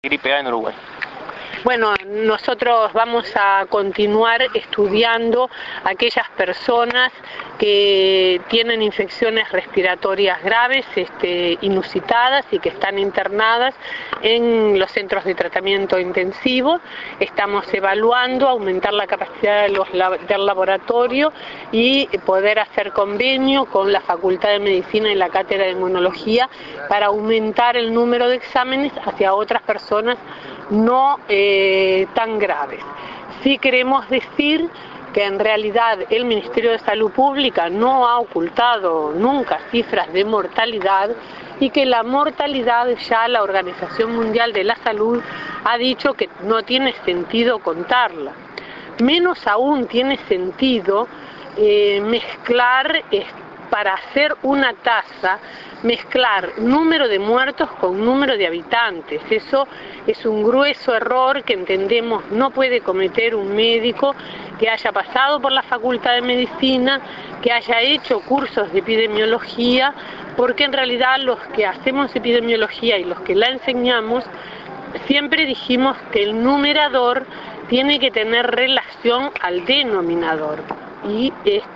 gripe A en Uruguay? Bueno, nosotros vamos a continuar estudiando aquellas personas que tienen infecciones respiratorias graves, inusitadas y que están internadas en los centros de tratamiento intensivo. Estamos evaluando aumentar la capacidad del laboratorio y poder hacer convenio con la Facultad de Medicina y la Cátedra de Inmunología para aumentar el número de exámenes hacia otras personas no tan graves. Sí queremos decir que en realidad el Ministerio de Salud Pública no ha ocultado nunca cifras de mortalidad y que la mortalidad ya la Organización Mundial de la Salud ha dicho que no tiene sentido contarla. Menos aún tiene sentido mezclar para hacer una tasa, mezclar número de muertos con número de habitantes. Eso es un grueso error que entendemos no puede cometer un médico que haya pasado por la Facultad de Medicina, que haya hecho cursos de epidemiología, porque en realidad los que hacemos epidemiología y los que la enseñamos, siempre dijimos que el numerador tiene que tener relación al denominador. Y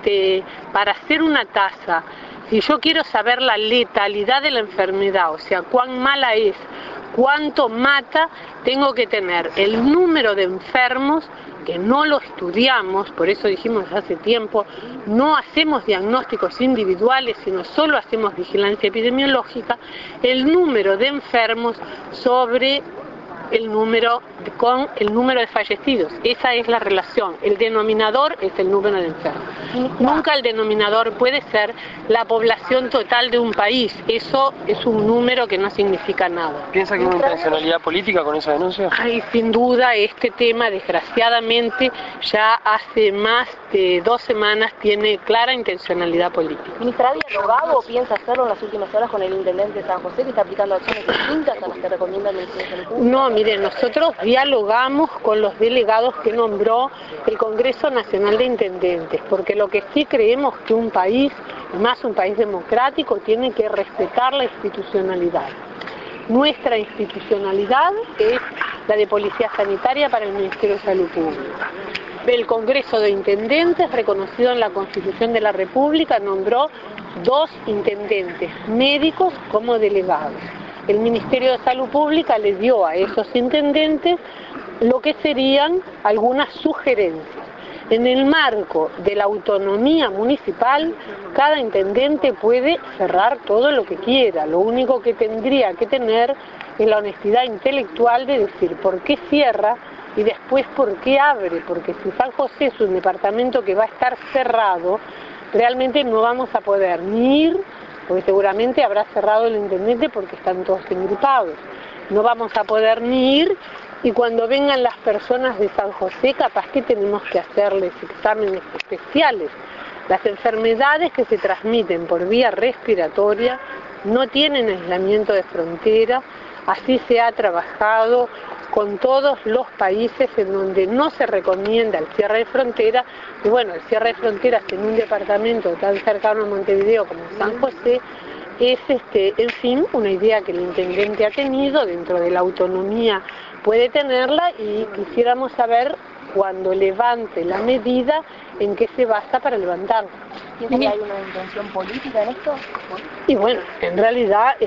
para hacer una tasa, si yo quiero saber la letalidad de la enfermedad, o sea, cuán mala es, cuánto mata, tengo que tener el número de enfermos, que no lo estudiamos, por eso dijimos hace tiempo, no hacemos diagnósticos individuales, sino solo hacemos vigilancia epidemiológica, el número de enfermos sobre el número con el número de fallecidos. Esa es la relación. El denominador es el número de enfermos. Nunca el denominador puede ser la población total de un país. Eso es un número que no significa nada. ¿Piensa que hay una intencionalidad política con esa denuncia? Ay, sin duda, este tema desgraciadamente ya hace más de 2 semanas tiene clara intencionalidad política. ¿Ministra, ha dialogado o piensa hacerlo en las últimas horas con el intendente de San José, que está aplicando acciones distintas a las que recomienda el Ministerio de Salud Pública? No, miren, nosotros dialogamos con los delegados que nombró el Congreso Nacional de Intendentes, porque lo que sí creemos que un país, y más un país democrático, tiene que respetar la institucionalidad. Nuestra institucionalidad es la de Policía Sanitaria para el Ministerio de Salud Pública. El Congreso de Intendentes, reconocido en la Constitución de la República, nombró 2 intendentes médicos como delegados. El Ministerio de Salud Pública le dio a esos intendentes lo que serían algunas sugerencias. En el marco de la autonomía municipal, cada intendente puede cerrar todo lo que quiera. Lo único que tendría que tener es la honestidad intelectual de decir por qué cierra y después por qué abre, porque si San José es un departamento que va a estar cerrado, realmente no vamos a poder ni ir, porque seguramente habrá cerrado el intendente porque están todos engripados. No vamos a poder ni ir, y cuando vengan las personas de San José, capaz que tenemos que hacerles exámenes especiales. Las enfermedades que se transmiten por vía respiratoria no tienen aislamiento de frontera, así se ha trabajado con todos los países en donde no se recomienda el cierre de frontera, y bueno, el cierre de fronteras en un departamento tan cercano a Montevideo como San José es, en fin, una idea que el intendente ha tenido, dentro de la autonomía puede tenerla, y quisiéramos saber cuando levante la medida en qué se basa para levantarla. ¿Piensa que hay una intención política en esto? Y bueno, en realidad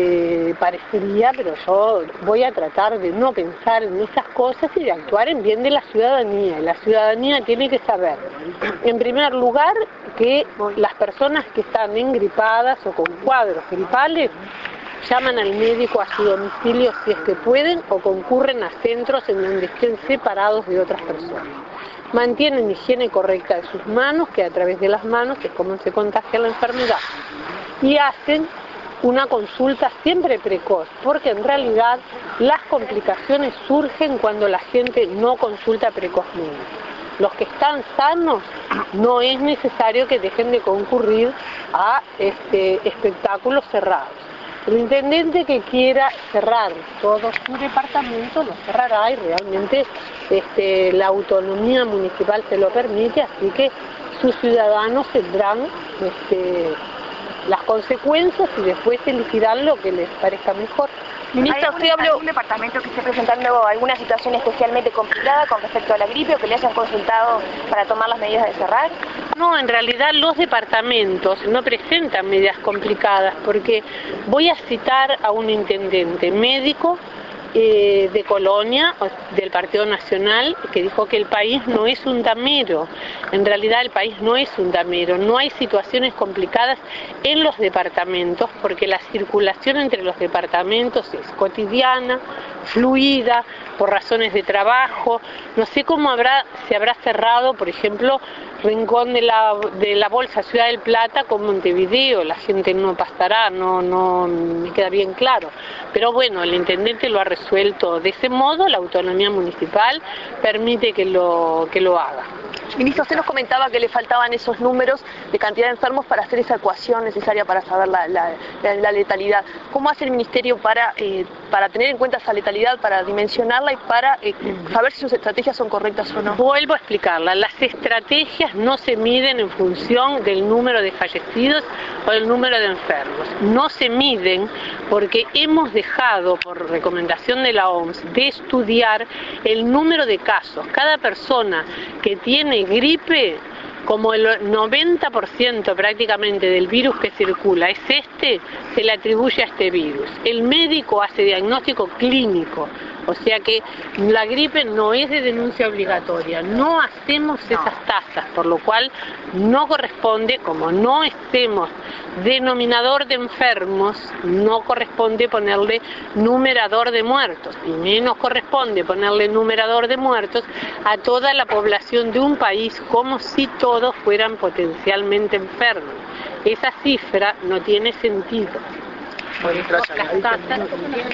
parecería, pero yo voy a tratar de no pensar en esas cosas y de actuar en bien de la ciudadanía. La ciudadanía tiene que saber, en primer lugar, que las personas que están engripadas o con cuadros gripales llaman al médico a su domicilio si es que pueden, o concurren a centros en donde estén separados de otras personas. Mantienen higiene correcta de sus manos, que a través de las manos es como se contagia la enfermedad. Y hacen una consulta siempre precoz, porque en realidad las complicaciones surgen cuando la gente no consulta precozmente. Los que están sanos no es necesario que dejen de concurrir a espectáculos cerrados. El intendente que quiera cerrar todo su departamento lo cerrará, y realmente la autonomía municipal se lo permite, así que sus ciudadanos tendrán las consecuencias y después elegirán lo que les parezca mejor. Ministra, usted habló... ¿Algún departamento que esté presentando alguna situación especialmente complicada con respecto a la gripe o que le hayan consultado para tomar las medidas de cerrar? No, en realidad los departamentos no presentan medidas complicadas porque voy a citar a un intendente médico de Colonia, del Partido Nacional, que dijo que el país no es un damero. En realidad el país no es un damero, no hay situaciones complicadas en los departamentos porque la circulación entre los departamentos es cotidiana, fluida, por razones de trabajo. No sé cómo se habrá cerrado, por ejemplo, Rincón de la Bolsa, Ciudad del Plata con Montevideo, la gente no pasará, no me queda bien claro. Pero bueno, el intendente lo ha resuelto de ese modo, la autonomía municipal permite que lo haga. Ministro, usted nos comentaba que le faltaban esos números de cantidad de enfermos para hacer esa ecuación necesaria para saber la letalidad. ¿Cómo hace el Ministerio para tener en cuenta esa letalidad, para dimensionarla y para saber si sus estrategias son correctas o no? Vuelvo a explicarla. Las estrategias no se miden en función del número de fallecidos o del número de enfermos. No se miden porque hemos dejado, por recomendación de la OMS, de estudiar el número de casos. Cada persona que tiene gripe, como el 90% prácticamente del virus que circula es se le atribuye a este virus. El médico hace diagnóstico clínico, o sea que la gripe no es de denuncia obligatoria, no hacemos esas tasas, por lo cual no corresponde, como no hacemos denominador de enfermos, no corresponde ponerle numerador de muertos, y menos corresponde ponerle numerador de muertos a toda la población de un país como si todos fueran potencialmente enfermos. Esa cifra no tiene sentido. Por eso las tasas